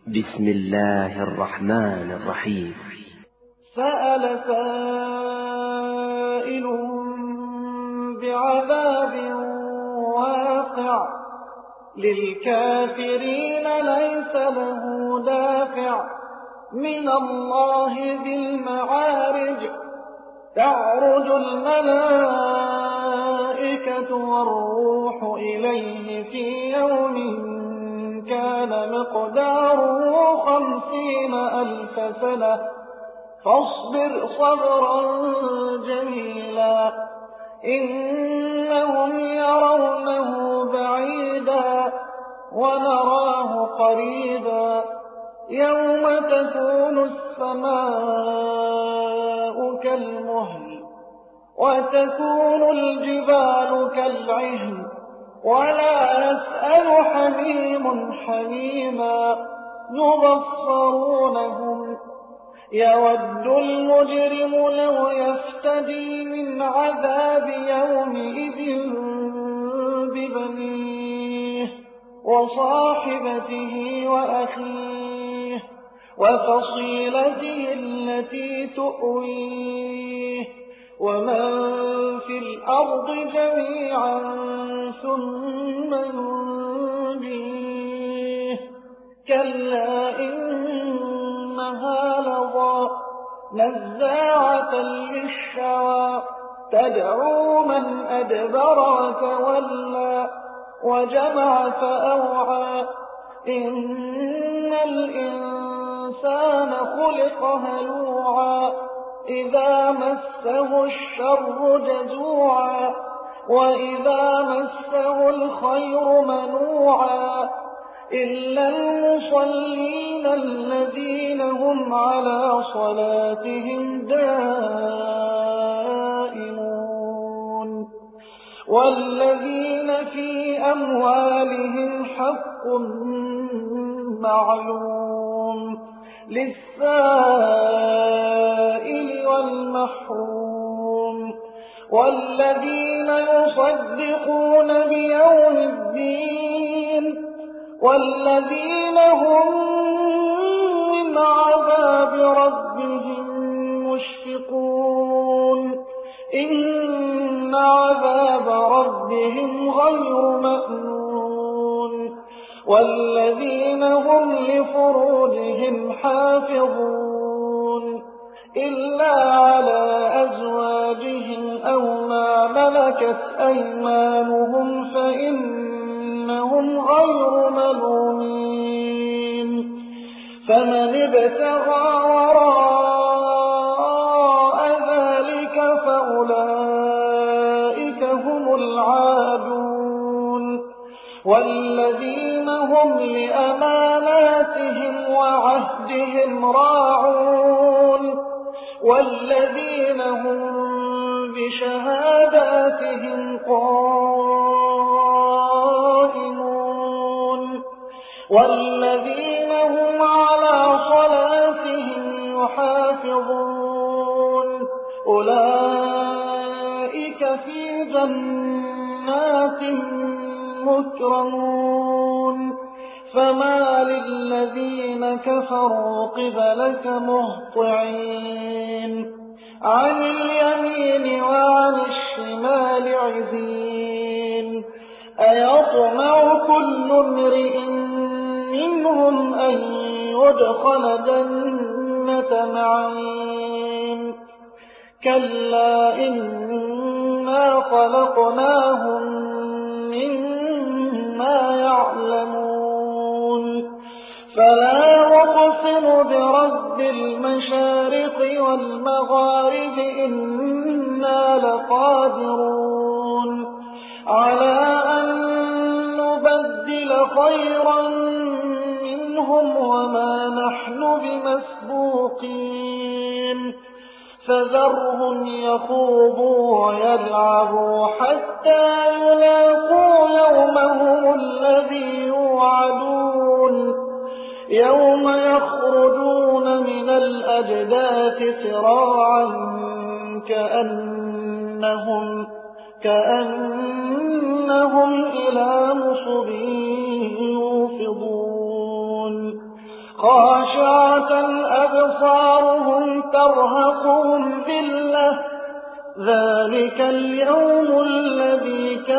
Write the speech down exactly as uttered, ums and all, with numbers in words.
بسم الله الرحمن الرحيم. سأل سائل بعذاب واقع للكافرين ليس له دافع من الله ذي المعارج تعرج الملائكة والروح إليه في يوم كان مقداره خمسين ألف سنة فاصبر صبرا جميلا إنهم يرونه بعيدا ونراه قريبا يوم تكون السماء كالمهل وتكون الجبال كالعهن ولا يسأل حميم حميما يبصرونهم يود المجرم لو يفتدي من عذاب يومئذ ببنيه وصاحبته وأخيه وفصيلته التي تؤويه ومن في الأرض جميعا ثم ينجيه كلا إنها لظى نزاعة للشوى تدعو من أدبر وتولى وجمع فأوعى إن الإنسان خلق هلوعا إذا مسه الشر جزوعا وإذا مسه الخير منوعا إلا المصلين الذين هم على صلاتهم دائمون والذين في أموالهم حق معلوم للسائل والمحروم والذين يصدقون بيوم الدين والذين هم من عذاب ربهم مشفقون إن عذاب ربهم غير مأمون والذين هم لفروجهم حافظون إلا على أزواجهم أو ما ملكت أيمانهم فإنهم غير ملومين فمن ابتغى وراء ذلك فأولئك هم العادون والذين هم لأماناتهم وعهدهم راعون والذين هم بشهاداتهم قائمون والذين هم على صلاتهم يحافظون أولئك في جنات مكرمون فما للذين كفروا قبلك مهطعين عن اليمين وعن الشمال عزين أيطمع كل امرئ منهم أن يدخل جنة نعيم كلا إنا خلقناهم مما يعلمون فلا أقسم برب المشارق والمغارب إنا لقادرون على أن نبدل خيرا منهم وما نحن بمسبوقين فذرهم يخوضوا ويلعبوا حتى يلاقوا يومهم الذي يوعدون يوم يخرجون من الأجداث سراعا كأنهم كأنهم إلى نصب يوفضون خاشعة أبصارهم ترهقهم ذلة ذلك اليوم الذي